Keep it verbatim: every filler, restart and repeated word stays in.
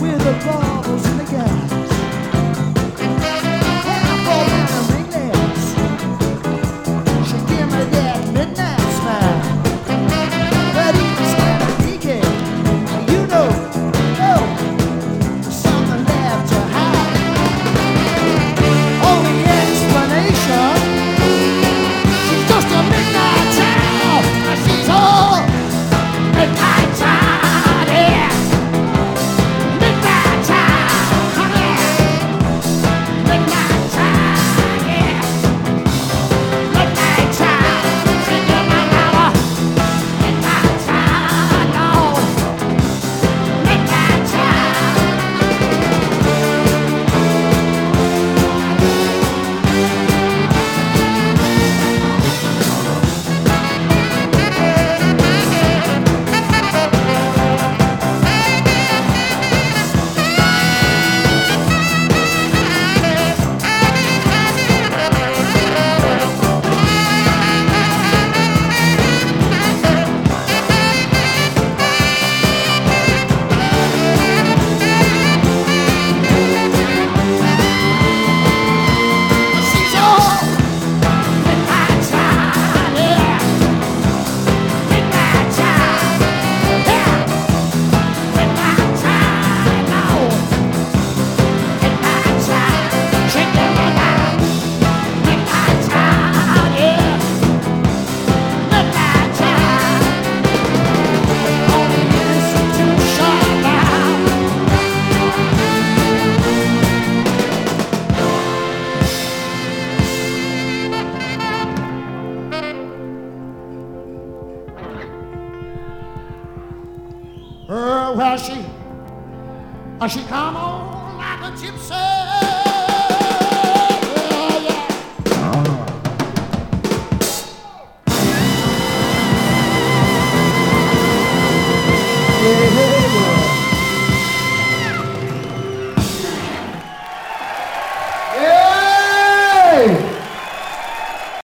with the bottles and the gas. Half of them ringlets. She give me that midnight smile. But each time I peek it, you know, oh, something left to hide. Only explanation, she's just a midnight child. She's all midnight child, yeah. Midnight child, honey. Midnight child, yeah. Midnight child, singing my hour. Midnight child, Lord. Midnight child. She's all midnight child, yeah. Midnight child, yeah. Midnight child, Lord. Midnight child, shaking me down. Midnight child, yeah. Midnight child, only institution now. Uh, well, she, uh, she come on like a gypsy. Yeah, yeah. Yeah, yeah, yeah.